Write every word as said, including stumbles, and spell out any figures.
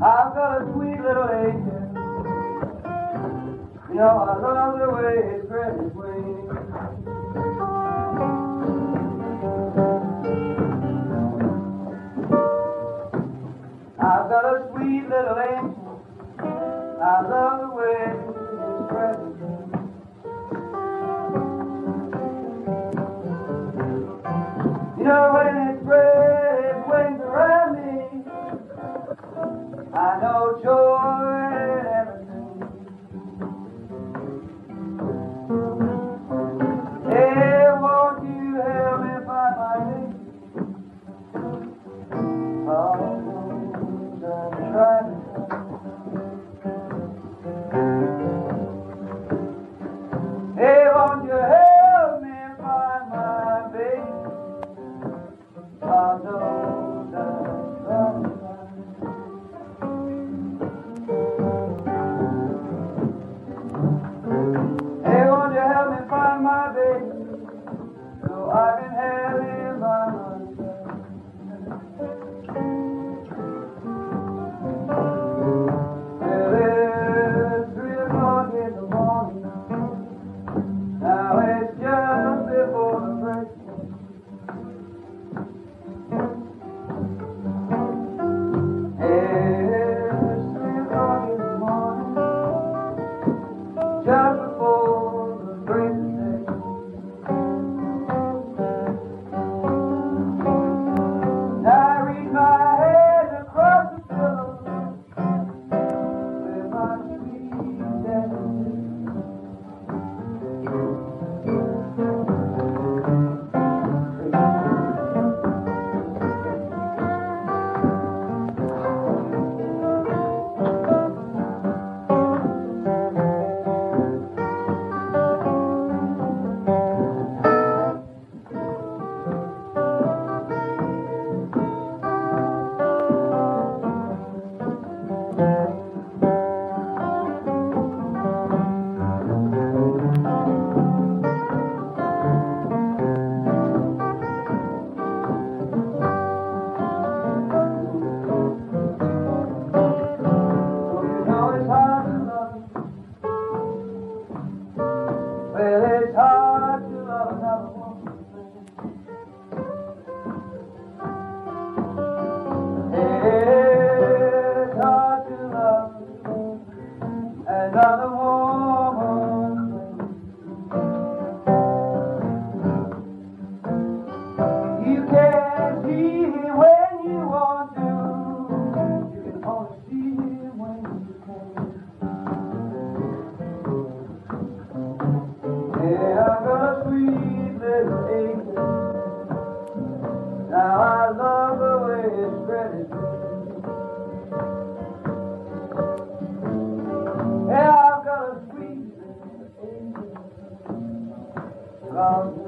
I've got a sweet little angel. You know, I love the way it spreads its wings. I've got a sweet little angel. I love the way it spreads its wings. You know, when it spreads its wings around me, I know joy in everything. Hey, won't you help me find my way? Oh, I'm trying to. Hey, won't you help me find my baby? I know that I'm trying to. Hey, won't you help me find my baby, so I can have him by my side? Well, it's three o'clock in the morning. Now it's just before the break. It's three o'clock in the morning, just before the break of day. I reach my head across the pillow with my sweet daddy. Well, it's hard to love another woman. It's hard to love another woman. You can't see him when you want to. You can only see him when you can. Yeah, I've got a sweet little angel. Now I love the way it spread its wings. Yeah, I've got a sweet little angel.